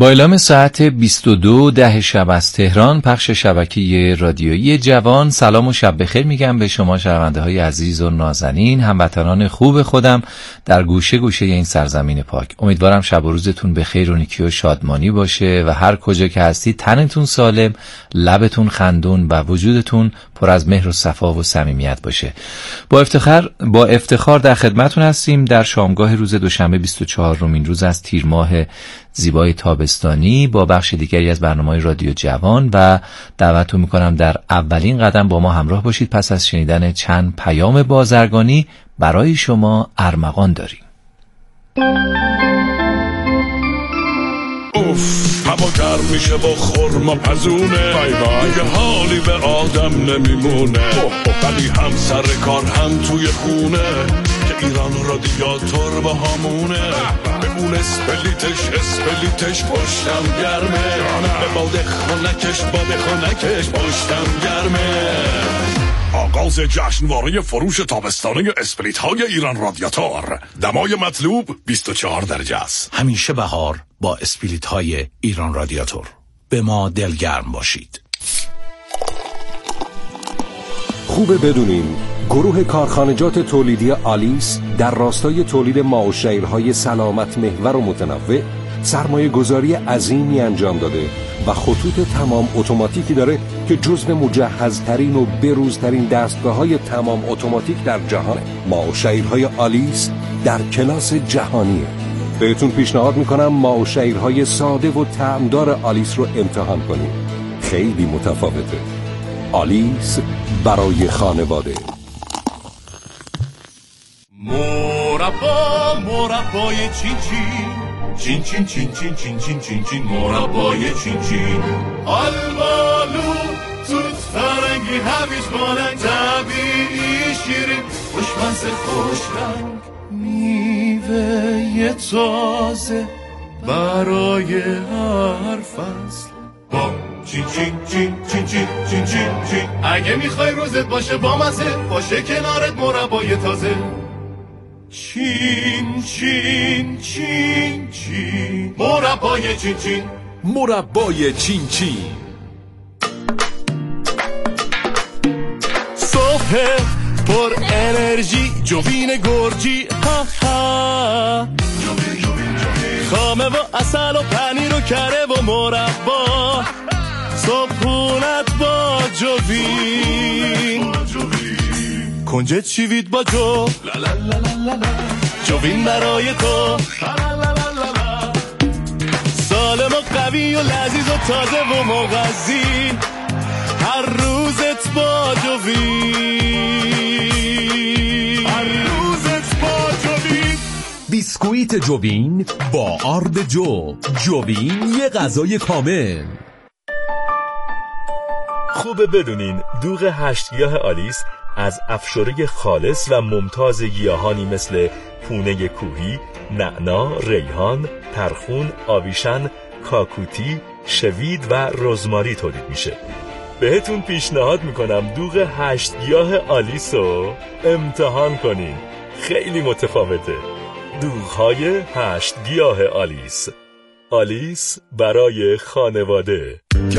با اعلام ساعت 22:10 شب از تهران، پخش شبکه رادیویی جوان، سلام و شب بخیر میگم به شما شنونده های عزیز و نازنین، هموطنان خوب خودم در گوشه گوشه این سرزمین پاک. امیدوارم شب و روزتون بخیر و نیکی و شادمانی باشه و هر کجا که هستی تنتون سالم، لبتون خندون و وجودتون پر از مهر و صفا و صمیمیت باشه. با افتخار در خدمتتون هستیم در شامگاه روز دوشنبه 24مین روز از تیر ماه زیبای تابستانی با بخش دیگری از برنامه رادیو جوان و دعوتتون میکنم در اولین قدم با ما همراه باشید. پس از شنیدن چند پیام بازرگانی برای شما ارمغان داریم. اوف، هوا گرم میشه با خرما پزونه، دیگه حالی به آدم نمیمونه، ولی هم سر کار هم توی خونه که ایران رادیاتور با همونه. بمون اسپلیتش پشتم گرمه، به باد خونکش پشتم گرمه. آغاز جشنواره فروش تابستانه اسپریت های ایران رادیاتور. دمای مطلوب 24 درجه است. همیشه بهار با اسپریت های ایران رادیاتور. به ما دلگرم باشید. خوبه بدونین گروه کارخانجات تولیدی آلیس در راستای تولید ماه‌وشیرهای سلامت محور و متنوع سرمایه گذاری عظیمی انجام داده و خطوط تمام اتوماتیکی داره که جزو مجهزترین و بروزترین دستگاه‌های تمام اتوماتیک در جهانه. ماه‌وشیرهای آلیس در کلاس جهانیه. بهتون پیشنهاد میکنم ماه‌وشیرهای ساده و طعمدار آلیس رو امتحان کنید. خیلی متفاوته. آلیس برای خانواده. مربای چین چین مربای چین آلبالو توت فرنگی هویج مانند طبیعی شیرین خوشمزه خوش رنگ میوه تازه برای هر فصل با چین اگه میخوای روزت باشه با مزه باشه کنارت مربای تازه چین مربای چین مربای چین صبح پر انرژی جوین گرجی ها ها خامه و اصل و پنیر و کره و مربا صبحونت با جوین کنجد چیوید با جو جوین برای تو سالم و قوی و لذیذ و تازه و مغذی هر روزت با جوین بیسکویت جوین با آرد جوین یه غذای کامل. خوبه بدونین دوغ 8 گیاه آلیس از افشاره خالص و ممتاز گیاهانی مثل پونه کوهی، نعنا، ریحان، ترخون، آویشن، کاکوتی، شوید و رزماری تولید میشه. بهتون پیشنهاد میکنم دوغ 8 گیاه آلیس رو امتحان کنین. خیلی متفاوته. دوغ‌های 8 گیاه آلیس برای خانواده.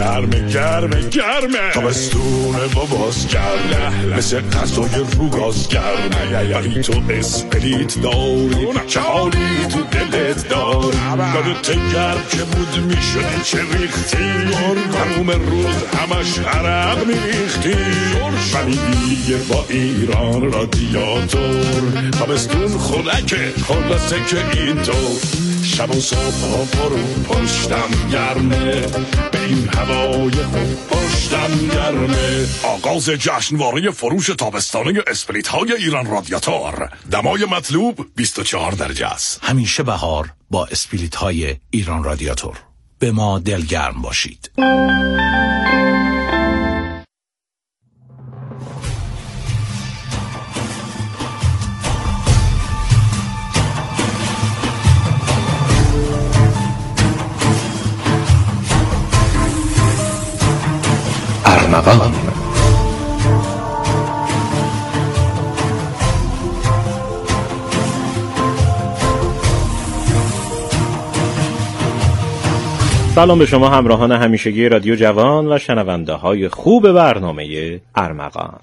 گرمه تابستونه باباز گرمه مثل غذای روگاز گرمه ولی تو اسپریت داری چه حالی تو دلت داری یادت گرم که بود میشدی چه ریختی تموم روز همش عرق میریختی ولی دیگه با ایران رادیاتور تابستون خنکه خلاصه که اینطور شب و صبح ها برو پشتم گرمه به این هوای خوب پشتم گرمه. آغاز جشنواره فروش تابستانه اسپریت های ایران رادیاتور. دمای مطلوب 24 درجه است. همیشه بهار با اسپریت های ایران رادیاتور. به ما دلگرم باشید. ارمغان. سلام به شما همراهان همیشگی رادیو جوان و شنونده های خوب برنامه ارمغان.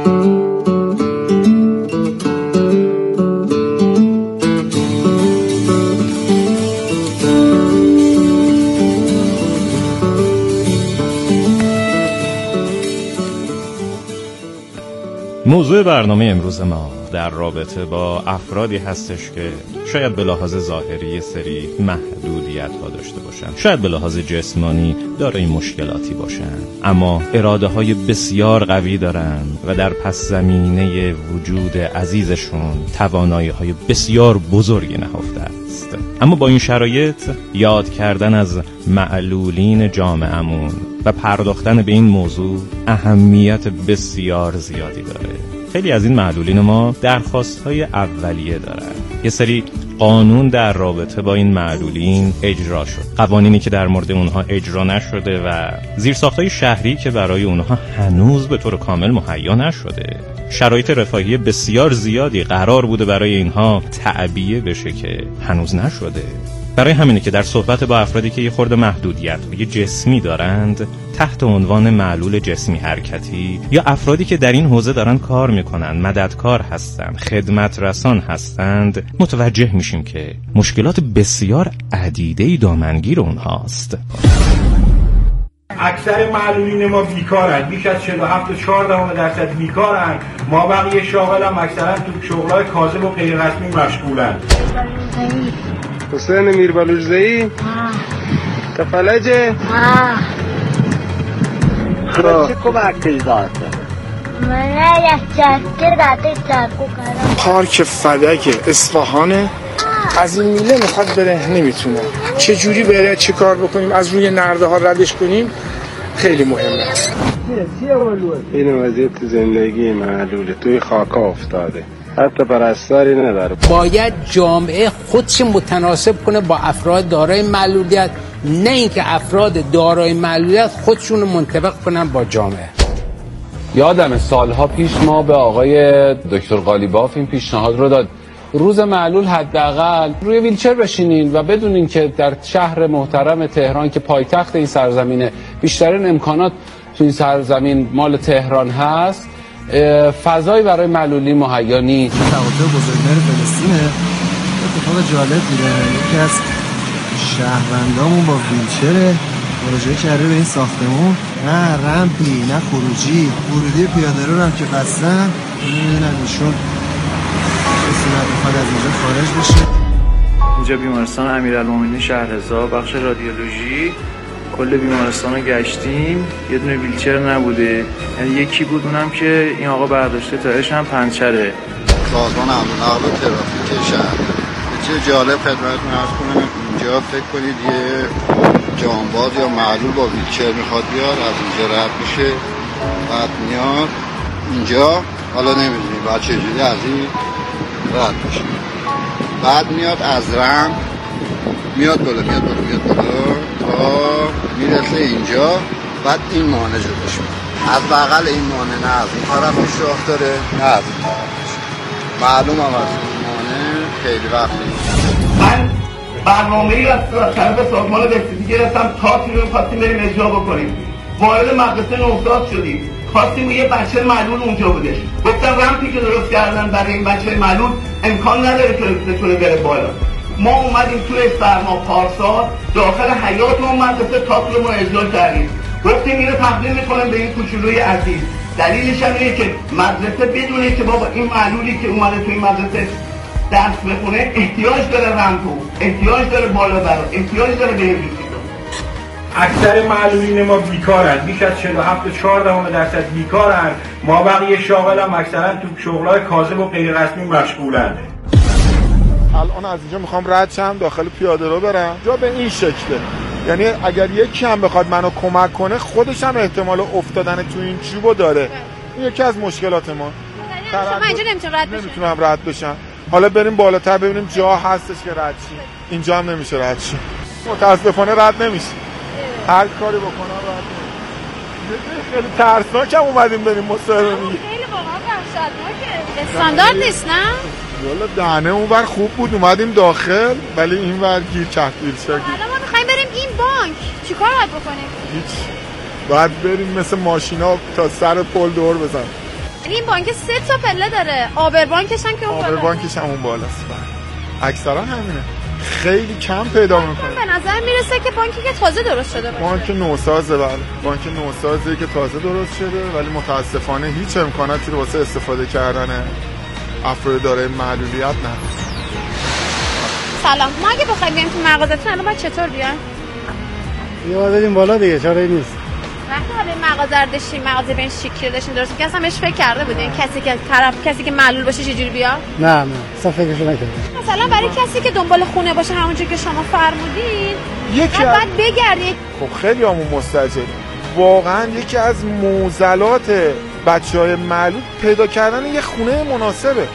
موضوع برنامه امروز ما در رابطه با افرادی هستش که شاید به لحاظ ظاهری یه سری محدودیت ها داشته باشن، شاید به لحاظ جسمانی دارای مشکلاتی باشن، اما اراده های بسیار قوی دارن و در پس زمینه وجود عزیزشون توانایی های بسیار بزرگی نهفته است. اما با این شرایط یاد کردن از معلولین جامعه‌مون و پرداختن به این موضوع اهمیت بسیار زیادی داره. خیلی از این معلولین ما درخواست‌های اولیه دارن. یه سری قانون در رابطه با این معلولین اجرا شد، قوانینی که در مورد اونها اجرا نشده و زیرساخت‌های شهری که برای اونها هنوز به طور کامل مهیا نشده. شرایط رفاهی بسیار زیادی قرار بوده برای اینها تعبیه بشه که هنوز نشده. برای همینه که در صحبت با افرادی که یه خورده محدودیت و یه جسمی دارند تحت عنوان معلول جسمی حرکتی یا افرادی که در این حوزه دارن کار میکنن، مددکار هستن، خدمت رسان هستند، متوجه میشیم که مشکلات بسیار عدیده‌ای دامنگیر اونهاست. اکثر معلولین ما بیکارن، بیش از 47.4% بیکارن. ما بقیه شاغل هم اکثرا تو شغلای کاذب و غیر رسمی مشغولن. حسین میربلوچزئی تفلجه چه کمکی داده؟ من یک چرکر داده چرکو کردم. پارک فدک اصفهانه، از این میله میخواد بره نمیتونه. چه جوری بره، چه کار بکنیم، از روی نرده ها ردش کنیم خیلی مهمه. این وضعیت زندگی معلوله، توی خاکا افتاده، حتی پرستاری نداره. باید جامعه خودش متناسب کنه با افراد دارای معلولیت، نه اینکه افراد دارای معلولیت خودشون رو منطبق کنن با جامعه. یادم سالها پیش ما به آقای دکتر قالیباف این پیشنهاد رو داد، روز معلول حداقل روی ویلچر بشینین و بدونین که در شهر محترم تهران که پایتخت این سرزمینه، بیشترین امکانات تو این سرزمین مال تهران هست، فضایی برای معلولی مهیا نیست. تقاطع بزرگتر فلسطینه. اتفاق جالب بوده، یکی از شهروندامون با ویلچر مراجعه کرده به این ساختمون، نه رمپی نه خروجی، ورودی پیاده رو هم که بستن، نمیدونم ایشون کسی نمیخواد از اینجا خارج بشه. اینجا بیمارستان امیرالمومنین شهرضا، بخش رادیولوژی. کل بیمارستان رو گشتیم، یه دونه ویلچر نبوده، یعنی یکی بود، اونم که این آقا برداشته تایرش هم پنچره. سازمان امن و نقل ترافیک شهر. چه جالب خدمتتون عرض کنم، اینجا فکر کنید یه جانباز یا معلول با ویلچر میخواد بیاد، از اینجا رد میشه، بعد میاد اینجا، حالا نمیدونیم بعد چجوری از این رد میشه، بعد میاد از رم میاد بالا تا میرسه اینجا، بعد این مانع جلوش میاد. از بغل این مانع نه از این طرفش راه داره نه از این طرفش. معلوم هم از این مانع خیلی وقت نیست. من برنامه‌ای از طرف سازمان بهزیستی گرفتم، تاتی رو خواستیم بریم اجرا بکنیم. وارد مدرسه نوزاد شدیم، خواستیم یه بچه معلول اونجا بودش. گفتم رمپی که درست کردن برای این بچه معلول امکان نداره که بتونه بره بالا. ما اومدیم توی سرما پارسال داخل حیاط اون مدرسه تاپ رو ما اجرا کردیم. گفتیم اینو تقدیم میکنم به این کوچولوی عزیز. دلیلش هم اینه که مدرسه بدونه که بابا این معلولی که اومده توی مدرسه درس بخونه احتیاج داره رمپو، احتیاج داره بالا برا، احتیاج داره به اکثر معلولین ما بیکارن، بیش از 47.4% بیکارن. ما بقیه شاغل هم اکثرا تو شغلای کاذب و غیر رسمی مشغولن. الان از اینجا میخوام رد شم داخل پیاده رو برم، جا به این شکله، یعنی اگر یکی هم بخواد منو کمک کنه خودش هم احتمال افتادن تو این چوبو داره. این یکی از مشکلات ما. شما اینجا نمیتونم رد بشم. حالا بریم بالاتر ببینیم جا هستش که رد شیم. اینجا هم نمیشه رد شیم. متاسفانه رد نمیشه. هر کاری بکنم رد نمیشه. خیلی ترسناک هم اومدیم بریم مصاحبه میگیم. خیلی واقعا وحشتناکه. استاندارد نیست نه؟ والا دهنه اونور خوب بود اومدیم داخل، ولی اینور گیر کرد ویلچر. حالا ما می‌خوایم بریم این بانک. چیکار باید بکنیم؟ هیچ. باید بریم مثل ماشینا تا سر پل دور بزنیم. یعنی این بانک 3 تا پله داره. آبر بانکش هم که اون بالا. آبر بانکش هم اون بالاست. اکثرا همینه. خیلی کم پیدا میکنه. به نظر میرسه که بانکی که تازه درست شده باشه. بانک نوسازه. بله. بانک نوسازی که تازه درست شده ولی متاسفانه هیچ امکاناتی رو واسه استفاده کردن افراد دارای معلولیت نداره. سلام. ما اگه بخوایم بریم تو مغازه‌تون الان باید چطور بیایم؟ یا بریم بالا دیگه، چاره نیست. وقتی به مغازه رو داشتیم، مغازه بین شیکی داشتیم درست که اصلا بهش فکر کرده بودین کسی که معلول باشه چجوری بیا؟ نه اصلا فکرشو نکردم. مثلا برای کسی که دنبال خونه باشه همونجوری که شما فرمودین باید بگردید. خب خیلی همون مستعجل. واقعا یکی از معضلات بچهای معلول پیدا کردن یه خونه مناسبه.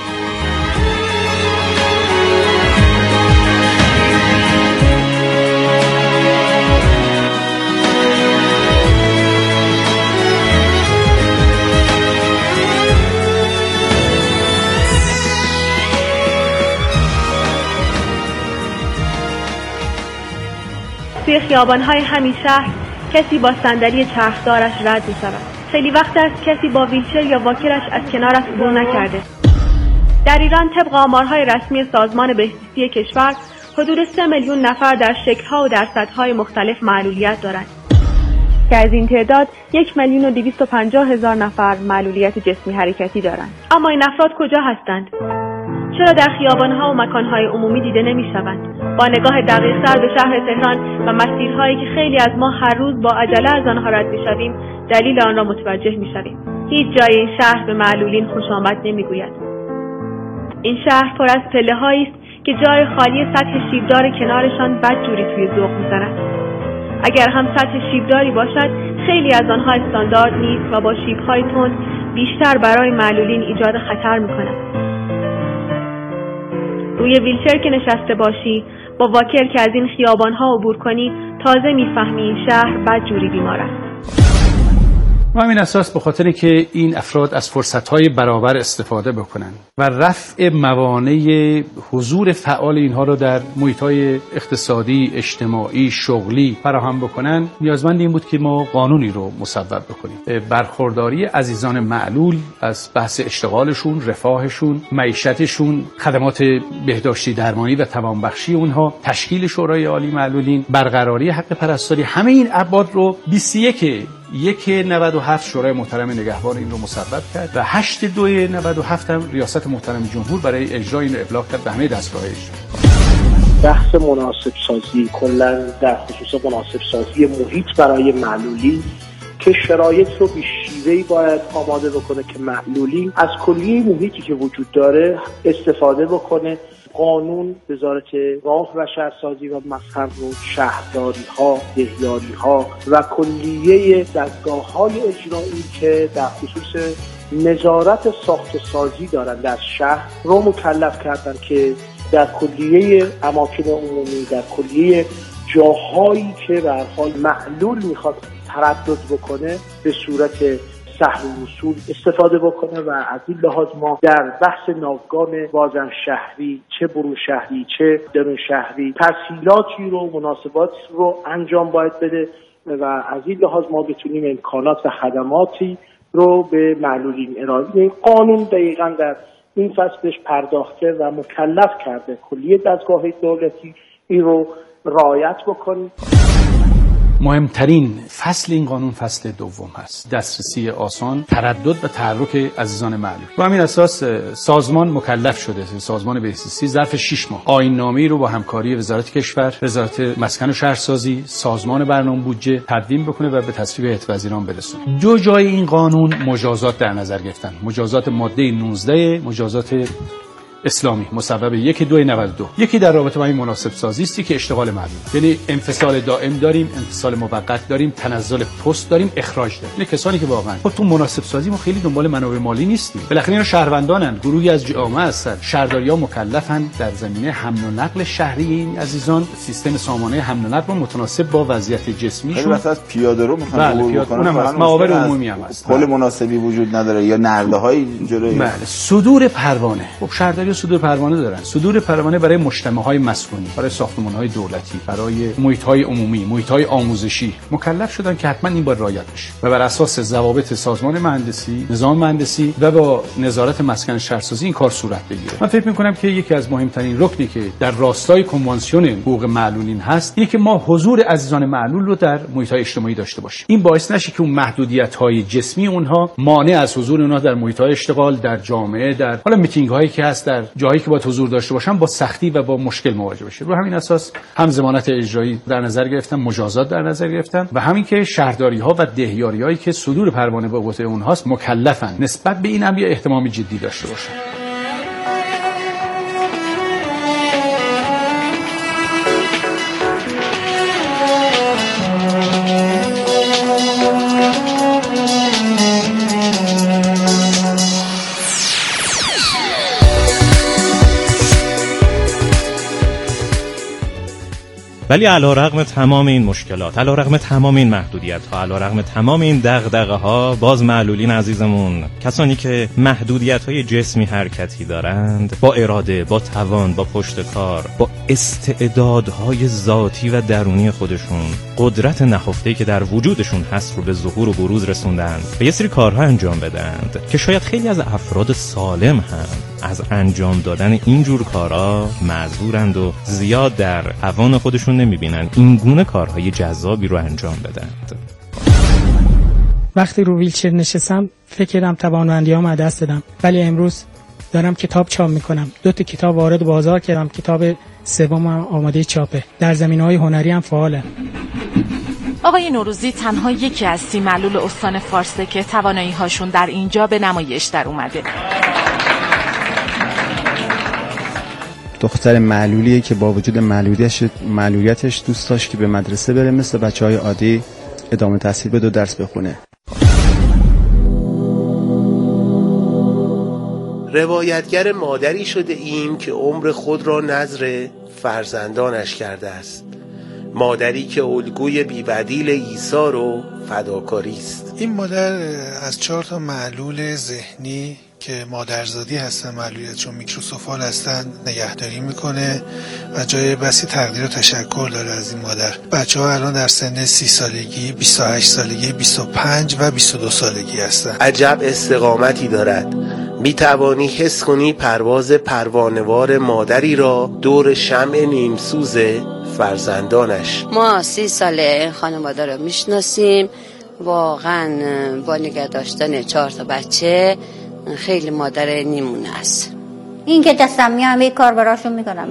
توی خیابان‌های همین شهر کسی با صندلی چرخدارش رد می‌شود. خیلی وقت است کسی با ویلچر یا واکرش از کنارش عبور نکرده. در ایران طبق آمارهای رسمی سازمان بهزیستی کشور حدود 3 میلیون نفر در شکل‌ها و درصدهای مختلف معلولیت دارند که از این تعداد 1,250,000 نفر معلولیت جسمی حرکتی دارند. اما این افراد کجا هستند؟ چرا در خیابان‌ها و مکان‌های عمومی دیده نمی‌شوند؟ با نگاه دقیق‌تر به شهر تهران و مسیرهایی که خیلی از ما هر روز با عجله از آنها رد می‌شویم، دلیل آن را متوجه می‌شویم. هیچ جای این شهر به معلولین خوش آمد نمی‌گوید. این شهر پر از پله‌هایی است که جای خالی سطح شیبدار کنارشان بدجوری توی ذوق می‌زند. اگر هم سطح شیبداری باشد، خیلی از آنها استاندارد نیست و با شیب‌های تند بیشتر برای معلولین ایجاد خطر می‌کند. روی ویلچر که نشسته باشی، با واکر که از این خیابان‌ها عبور کنی، تازه می‌فهمی این شهر بدجوری بیمار است. و همین اساس به خاطر که این افراد از فرصت‌های برابر استفاده بکنن و رفع موانع حضور فعال اینها رو در محیط‌های اقتصادی، اجتماعی، شغلی فراهم بکنن، نیازمند این بود که ما قانونی رو مصوب بکنیم. برخورداری عزیزان معلول از بحث اشتغالشون، رفاهشون، معیشتشون، خدمات بهداشتی درمانی و توانبخشی اونها، تشکیل شورای عالی معلولین، برقراری حق پرستاری، همه این ابعاد رو 21/97 شورای محترم نگهبان این رو مصوب کرد و 8/2/97 هم ریاست محترم جمهور برای اجرای این رو ابلاغ کرد به همه دستگاه‌های اجرایی. بحث مناسب سازی کلا در خصوص مناسب سازی محیط برای معلولین که شرایط رو به شیوهی باید آماده بکنه که معلولین از کلیه محیطی که وجود داره استفاده بکنه. قانون وزارت راه و شهرسازی و مسکن رو شهرداری‌ها، دهیاری‌ها و کلیه دستگاه‌های اجرایی که در خصوص نظارت ساخت سازی دارن در شهر رو مکلف کردن که در کلیه اماکن عمومی، در کلیه جاهایی که به هر حال معلول میخواد تردد بکنه به صورت سهل وصول استفاده بکنه و از این لحاظ ما در بحث ناوگان بازم شهری، چه برون شهری چه درون شهری، تسهیلاتی رو، مناسباتی رو انجام باید بده و از این لحاظ ما بتونیم امکانات و خدماتی رو به معلولین ارائه بدیم. قانون دقیقاً در این فصل بهش پرداخته و مکلف کرده کلیه دستگاه دولتی این رو رعایت بکنیم. مهمترین فصل این قانون فصل دوم هست، دسترسی آسان، تردد و تحرک عزیزان معلول. و همین اساس سازمان مکلف شده، سازمان بهزیستی ظرف 6 ماه آیین‌نامه‌ای رو با همکاری وزارت کشور، وزارت مسکن و شهرسازی، سازمان برنامه بودجه تدوین بکنه و به تصویب هیئت وزیران برسونه. 2 جای این قانون مجازات در نظر گرفتن، مجازات ماده 19 مجازات اسلامی مصوب 1/2/92. یکی در رابطه با این مناسب سازی است که اشتغال معلول، یعنی انفصال دائم داریم، انفصال موقت داریم، تنزل پست داریم، اخراج داریم. یعنی کسانی که واقعا خب تو مناسب سازی ما خیلی دنبال منابع مالی نیستیم، بالاخره اینا شهروندانن، گروهی از جامعه هستن، شهرداری‌ها مکلفن در زمینه حمل و نقل شهری این عزیزان سیستم سامانه حمل و نقل متناسب با وضعیت جسمیشون. خیلی مثلا پیاده رو می‌خوان عبور کنن، معابر عمومی هم هست، پل مناسبی وجود نداره یا نرده‌های جلوی صدور پروانه. خب شهرداری شهری صدور پروانه دارن. صدور پروانه برای مجتمع‌های مسکونی، برای ساختمان‌های دولتی، برای محیط‌های عمومی، محیط‌های آموزشی مکلف شدن که حتما این باید رعایت بشه و بر اساس ضوابط سازمان مهندسی، نظام مهندسی و با نظارت مسکن شهرسازی این کار صورت بگیره. من فکر می‌کنم که یکی از مهمترین رکنی که در راستای کنوانسیون حقوق معلولین هست اینه که ما حضور عزیزان معلول رو در محیط‌های اجتماعی داشته باشیم. این باعث نشه که اون محدودیت‌های جسمی اونها مانع از حضور اونها در محیط‌های اشتغال، در جامعه، در حالا میتینگ‌هایی که هست، در جایی که باید حضور داشته باشن با سختی و با مشکل مواجه بشه. رو همین اساس هم ضمانت اجرایی در نظر گرفتن، مجازات در نظر گرفتن و همین که شهرداری‌ها و دهیاری‌هایی که صدور پروانه به عهده اونهاست مکلفن نسبت به این هم یه اهتمام جدی داشته باشن. ولی علیرغم تمام این مشکلات، علیرغم تمام این محدودیت‌ها، علیرغم تمام این دغدغه‌ها، باز معلولین عزیزمون، کسانی که محدودیت‌های جسمی حرکتی دارند، با اراده، با توان، با پشتکار، با استعدادهای ذاتی و درونی خودشون، قدرت نهفته‌ای که در وجودشون هست رو به ظهور و بروز رسوندند و یه سری کارها انجام بدند که شاید خیلی از افراد سالم هم از انجام دادن اینجور کارها معذورند و زیاد در توان خودشون نمیبینن این گونه کارهای جذابی رو انجام بدند. وقتی رو ویلچر نشستم فکر کردم توانمندی‌هام از دست دادم، ولی امروز دارم کتاب چاپ میکنم. 2 تا کتاب وارد بازار کردم، کتاب سومم آماده چاپه. در زمینه‌های هنری هم فعالم. آقای نوروزی تنها یکی از 30 معلول استان فارسه که توانایی‌هاشون در اینجا به نمایش در اومده. دختر معلولیه که با وجود معلولیتش دوست داشت که به مدرسه بره، مثل بچه‌های عادی ادامه تحصیل بده و درس بخونه. روایتگر مادری شده ایم که عمر خود را نذر فرزندانش کرده است. مادری که الگوی بی‌بدیل عیسی رو فداکاری است. این مادر از 4 تا معلول ذهنی که مادرزادی هستن، معلولیتشون میکروسوفال هستن، نگهداری میکنه و جای بسی تقدیر و تشکر داره از این مادر. بچه‌ها الان در سن 30 سالگی، 28 سالگی، 25 و 22 سالگی هستن. عجب استقامتی دارد. میتوانی حس کنی پرواز پروانه‌وار مادری را دور شمع نیمسوز فرزندانش. ما 30 ساله خانواده رو میشناسیم. واقعا با نگه داشتن 4 تا بچه خیلی مادر نیمونه است. این که دستم میام یک کار براشون میکنم.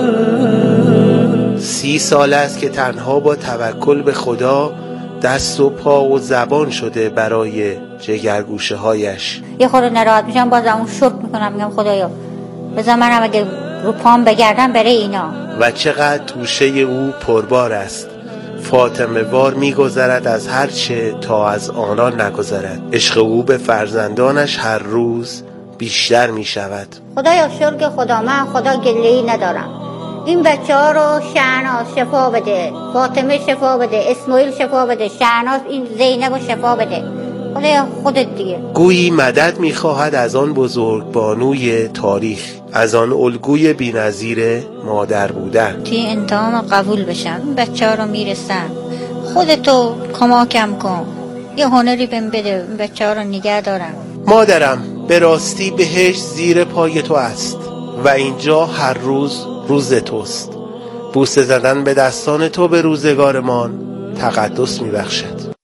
30 سال است که تنها با توکل به خدا دست و پا و زبان شده برای جگرگوشه هایش. یه خورده ناراحت میشم، بازم اون شکر میکنم، میگم خدایا بذار منم اگه رو پام بگردم بره اینا. و چقدر توشه او پربار است. فاطمه وار میگذرد از هر چه تا از آنان نگذرد. عشق او به فرزندانش هر روز بیشتر میشود. خدایا شکر خدا، من خدا گله‌ای ندارم. این بچه‌ها رو شهناز شفا بده، فاطمه شفا بده، اسماعیل شفا بده، شهناز این زینب شفا بده. خدایا خودت دیگه. گویی مدد میخواهد از آن بزرگ بانوی تاریخ، از آن الگوی بی‌نظیر مادر بودن. که امتحان قبول بشم، بچه‌ها رو میرسن. خودتو کمکم کن، یه هنری بهم بده، بچه‌ها رو نگه دارم. مادرم، به راستی بهشت زیر پای تو است و اینجا هر روز روز توست. بوسه زدن به دستان تو به روزگارمان تقدس میبخشد.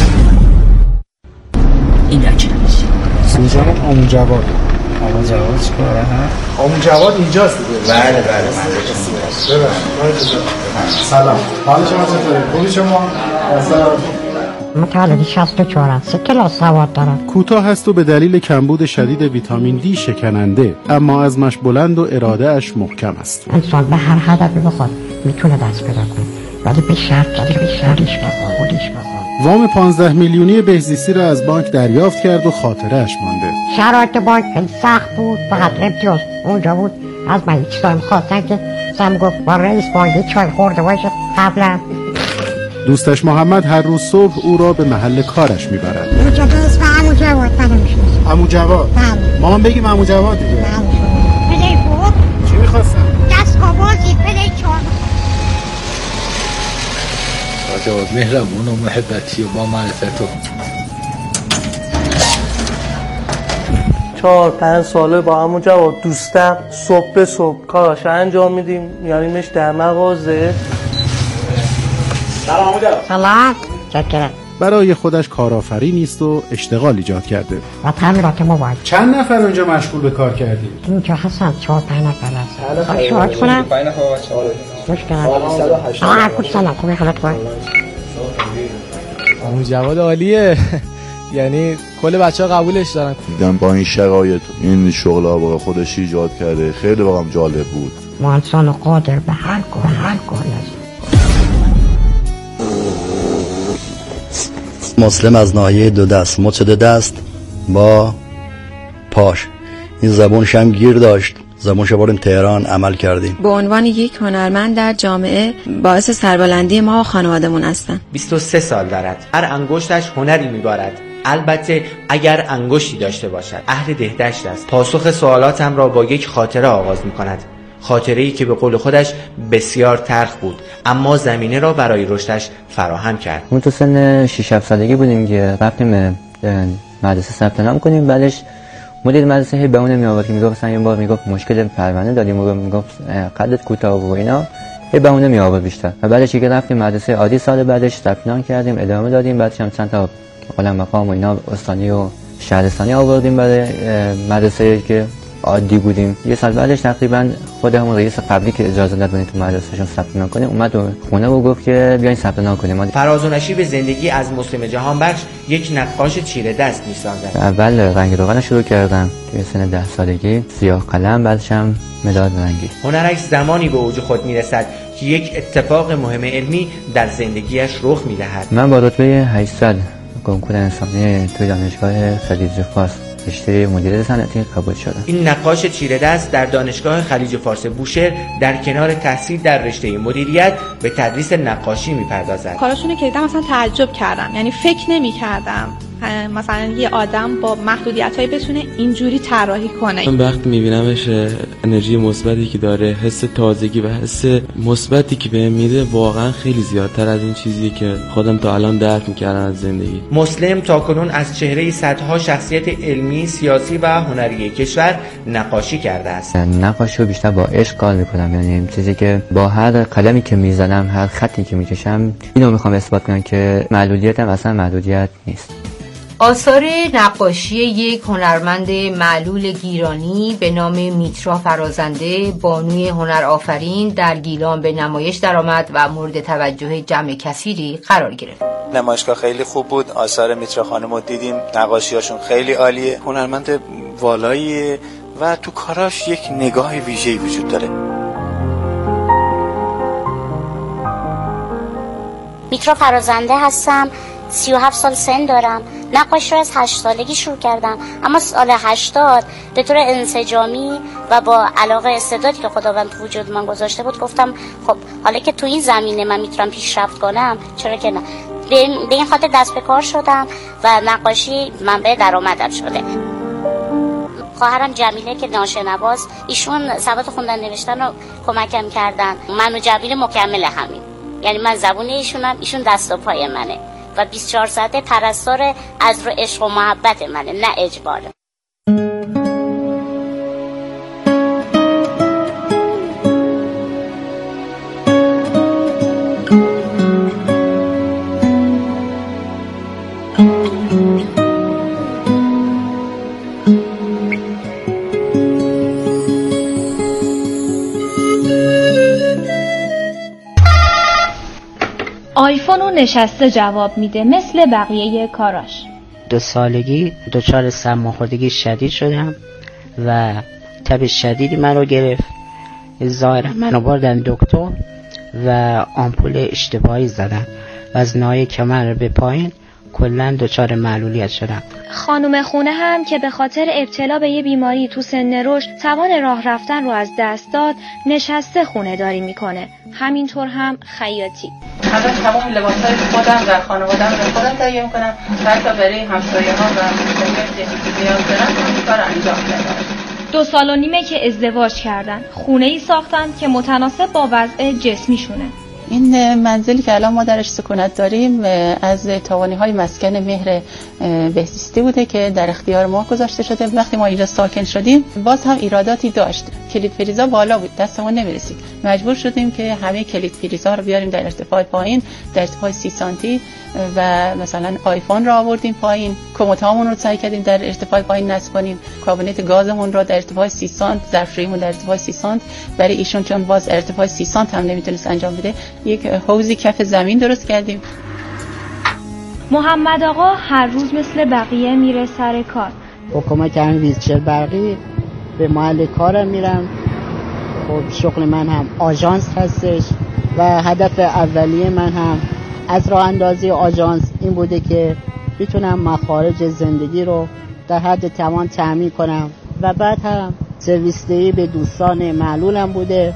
این در چی نمیشه؟ سوزان آمون جواد. آمون جواد چی کاره ها؟ آمون جواد اینجاست دیگه. بله سلام، حال شما چطوره؟ خوبی شما؟ متولدی 64 است. 3 کلاس سواد دارم. کوتاه هست و به دلیل کمبود شدید ویتامین دی شکننده، اما عزمش بلند و اراده اش محکم است. انسان به هر هدفی بخواد میتونه دست پیدا کنه، ولی به شرط خودش بخواد. وام 15 میلیونی بهزیستی را از بانک دریافت کرد و خاطره‌اش مانده. شرایط بانک خیلی سخت بود، فقط امتیاز اونجا بود. از من هیچ چیزی می‌خواستن که سم گفت با رئیس بانک چای خورده باشه قبلا. دوستش محمد هر روز صبح او را به محل کارش میبرد. اونجا به اسم عمو جواد عمو جواد؟ بله. مامان بگیم عمو جواد دیگه. بله. و مهربون و محبتی و با معرفت و 4-5 ساله با همون جواب دوستم صبح به صبح کاراش انجام میدیم، میاریمش در مغازه. سلام چکرم. برای خودش کارآفرینی است و اشتغال ایجاد کرده. و تعمیرات موبایل. چند نفر اونجا مشغول به کار کردیم؟ اینجا هستن 4-5 نفر هستن. شاید کنم؟ سلام خوبی حالت باید؟ همون جواد عالیه. یعنی کل بچه ها قبولش دارن. دیدم با این شرایط این شغل ها با خودش ایجاد کرده، خیلی واقعا جالب بود. ما انسان قادر به هر کار هست. مسلم از ناحیه دو دست، مچ دو دست با پاش. این زبونش هم گیر داشت، زبونش بردیم تهران عمل کردیم. به عنوان یک هنرمند در جامعه باعث سربلندی ما و خانوادمون هستن. 23 سال دارد. هر انگشتش هنری میبارد. البته اگر انگشتی داشته باشد. اهل دهدشت است. پاسخ سوالاتم را با یک خاطره آغاز میکند. خاطره‌ای که به قول خودش بسیار تلخ بود، اما زمینه را برای رشدش فراهم کرد. ما تو سن 6-7 سالگی بودیم که رفتیم مدرسه ثبت نام کنیم. بعدش مدیر مدرسه هی بهونه می آورد که میگفت مثلا این بار میگفت مشکل پرونده داریم، میگفت قدت کوتاه و اینا، هی بهونه می آورد بیشتر. و بعدش که رفتیم مدرسه عادی سال بعدش ثبت نام کردیم، ادامه دادیم. بعدش هم چند تا قلم مقام و اینا استانی و شهرستانی آوردیم برای مدرسه که عادی بودیم. یه سال بعدش تقریبا خود همون رئیس قبلی که اجازه داد بریم تو مدرسهشون ثبت نام کنیم اومد و خونه و گفت که بیاین ثبت نام کنیم. فراز و نشیب زندگی از مسلم جهانبخش یک نقاش چیره دست می‌سازد. اول رنگ روغن شروع کردم توی سن 10 سالگی، سیاه قلم، بعدش هم مداد رنگی. هنرش زمانی به اوج خود میرسد که یک اتفاق مهم علمی در زندگیش رخ میدهد. من با رتبه 800 کنکور انسانی توی دانشگاه خلیج فارس رشته مدیریت صنعتی قبول شدم. این نقاش چیره دست در دانشگاه خلیج فارس بوشهر در کنار تحصیل در رشته مدیریت به تدریس نقاشی میپردازد. کاراشونو که دیدم مثلا تعجب کردم، یعنی فکر نمی‌کردم مثلا یه آدم با محدودیت‌های بتونه اینجوری طراحی کنه. من وقتی می‌بینمش انرژی مثبتی که داره، حس تازگی و حس مثبتی که بهم میده واقعا خیلی زیادتر از این چیزی که خودم تا الان درک می‌کردم از زندگی. مسلم تاکنون از چهره صدها شخصیت علمی، سیاسی و هنری کشور نقاشی کرده است. نقاشی رو بیشتر با عشق کار می‌کنم، یعنی این چیزی که با هر قلمی که می‌زنم، هر خطی که می‌کشم، اینو می‌خوام اثبات کنم که محدودیتم اصلا محدودیت نیست. آثار نقاشی یک هنرمند معلول گیلانی به نام میترا فرازنده، بانوی هنرآفرین، در گیلان به نمایش درآمد و مورد توجه جمع کثیری قرار گرفت. نمایشگاه خیلی خوب بود، آثار میترا خانم رو دیدیم، نقاشیاشون خیلی عالیه، هنرمند والاییه و تو کاراش یک نگاه ویژه‌ای وجود داره. میترا فرازنده هستم، 37 سال سن دارم. نقاشی رو از 8 سالگی شروع کردم، اما سال 80 به طور انسجامی و با علاقه استعدادی که خداوند تو وجود من گذاشته بود گفتم خب حالا که تو این زمینه من میتونم پیشرفت کنم چرا که نه. به این خاطر دست به کار شدم و نقاشی منبع درآمدم شده. خواهرم جمیله که ناشنواست، ایشون سواد خوندن نوشتن رو کمکم کردن. من و جمیله مکمل همین، یعنی من زبون ایشونم، ایشون دست و پای منه و 24 ساعته پرستار از رو عشق و محبت منه، نه اجباره. آیفون رو نشسته جواب میده مثل بقیه کاراش. 2 سالگی دچار سرماخوردگی شدید شدم و تب شدیدی منو گرفت. ظاهرا منو بردن دکتر و آمپول اشتباهی زدن و از ناحیه کمر به پایین کلا دچار معلولیت شدم. خانم خونه هم که به خاطر ابتلا به یه بیماری تو سن رشد توان راه رفتن رو از دست داد، نشسته خونه داری میکنه. همینطور هم خیاطی. من تمام لباسای خودم و خانواده‌ام رو خودم تهیه میکنم، حتی برای همسایه‌ها و مشتریایی که نیاز دارن این کار انجام میدم. 2 سال و نیمه که ازدواج کردن، خونه‌ای ساختن که متناسب با وضع جسمیشونه. این منزلی که الان ما درش سکونت داریم از توانی‌های مسکن مهر بهزیستی بوده که در اختیار ما گذاشته شده. وقتی ما اینجا ساکن شدیم باز هم ایراداتی داشت. کلید پریزا بالا بود، دستمون نمی‌رسید. مجبور شدیم که همه کلید پریزا رو بیاریم در ارتفاع پایین، در ارتفاع 30 سانتی و مثلا آیفون رو آوردیم پایین، کمدهامون رو سعی کردیم در ارتفاع پایین نصب کنیم، کابینت گازمون رو در ارتفاع 30 سانت، ظرفشوییمون در ارتفاع 30 سانت. برای ایشون چون باز ارتفاع 30 سانت هم نمیتونست انجام بده، یک حوضی کف زمین درست کردیم. محمد آقا هر روز مثل بقیه میره سر کار. با کمک همین ویلچر برقی به محل کارم میرم. خب شغل من هم آژانس هستش و هدف اولیه من هم از راه اندازی آژانس این بوده که بتونم مخارج زندگی رو در حد توان تامین کنم و بعد هم سرویس دهی به دوستان معلولم بوده.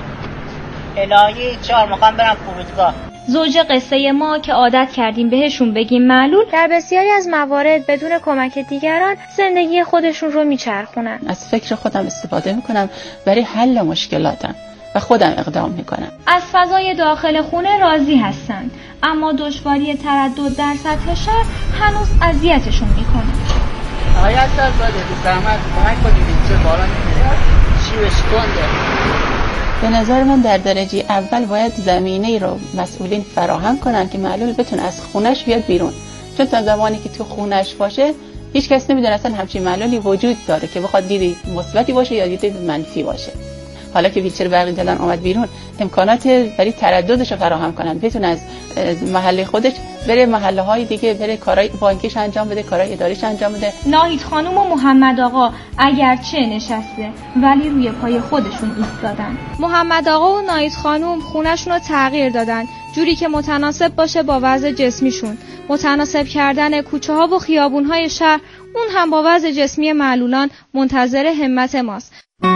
الهی 4 میخوام برم فرودگاه. زوج قصه ما که عادت کردیم بهشون بگیم معلول، در بسیاری از موارد بدون کمک دیگران زندگی خودشون رو میچرخونن. از فکر خودم استفاده میکنم برای حل مشکلاتم و خودم اقدام میکنم. از فضای داخل خونه راضی هستن، اما دشواری تردد در سطح شهر هنوز اذیتشون میکنه. آیت داده بی زحمت کمک کنید چه بالا نمیاد شیوش کنده. به نظر من در درجه اول باید زمینه‌ای رو مسئولین فراهم کنن که معلول بتونه از خونش بیاد بیرون، چون تا زمانی که تو خونش باشه هیچ کس نمیدونه اصلا همچین معلولی وجود داره که بخواد دید مثبتی باشه یا دید منفی باشه. حالا که ویلچر برقی دادن اومد بیرون، امکانات برای ترددش رو فراهم کنن، بتونه از محله خودش بره محله های دیگه، بره کارهای بانکیش انجام بده، کارهای اداریش انجام بده. ناهید خانم و محمد آقا اگرچه نشسته ولی روی پای خودشون ایستادن. محمد آقا و ناهید خانم خونشون رو تغییر دادن جوری که متناسب باشه با وضع جسمیشون. متناسب کردن کوچه ها و خیابون های شهر، اون هم با وضع جسمی معلولان منتظر همت ماست.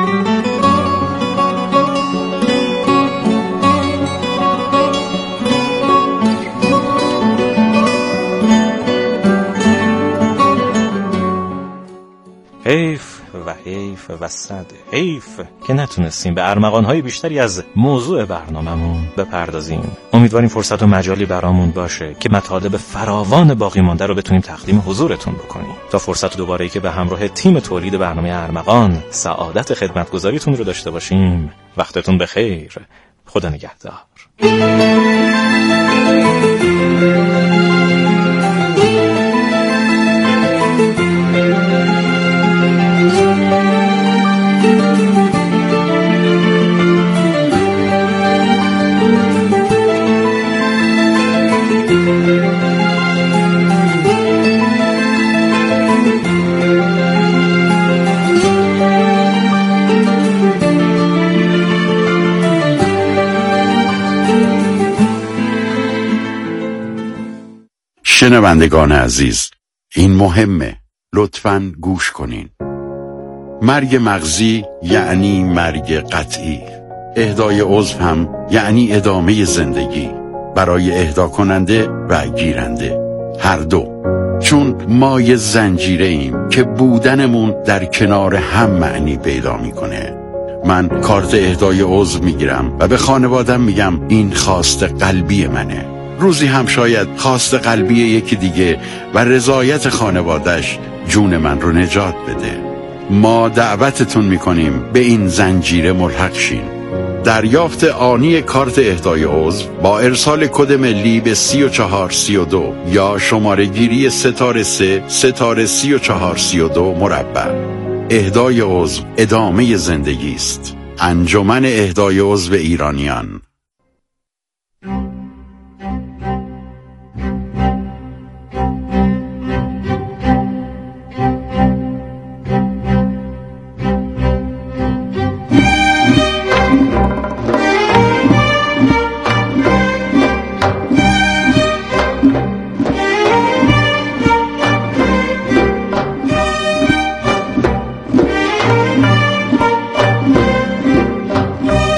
حیف و حیف و صد حیف که نتونستیم به ارمغان‌های بیشتری از موضوع برنامه‌مون بپردازیم. امیدواریم فرصت و مجالی برامون باشه که مطالب فراوان باقی مانده رو بتونیم تقدیم حضورتون بکنیم. تا فرصت دوباره‌ای که به همراه تیم تولید برنامه ارمغان سعادت خدمتگزاریتون رو داشته باشیم. وقتتون بخیر. خدا نگهدار. شنوندگان عزیز، این مهمه، لطفاً گوش کنین. مرگ مغزی یعنی مرگ قطعی. اهدای عضو هم یعنی ادامه زندگی برای اهدا کننده و گیرنده، هر دو. چون ما یه زنجیره ایم که بودنمون در کنار هم معنی پیدا میکنه. من کارت اهدای عضو میگیرم و به خانوادم میگم این خواست قلبی منه. روزی هم شاید خواست قلبی یکی دیگه و رضایت خانوادش جون من رو نجات بده. ما دعوتتون میکنیم به این زنجیره ملحق شین. دریافت آنی کارت اهدای عضو با ارسال کد ملی به 3432 یا شماره گیری ستاره 3 ستاره 3432 مربع. اهدای عضو ادامه زندگی است. انجمن اهدای عضو ایرانیان.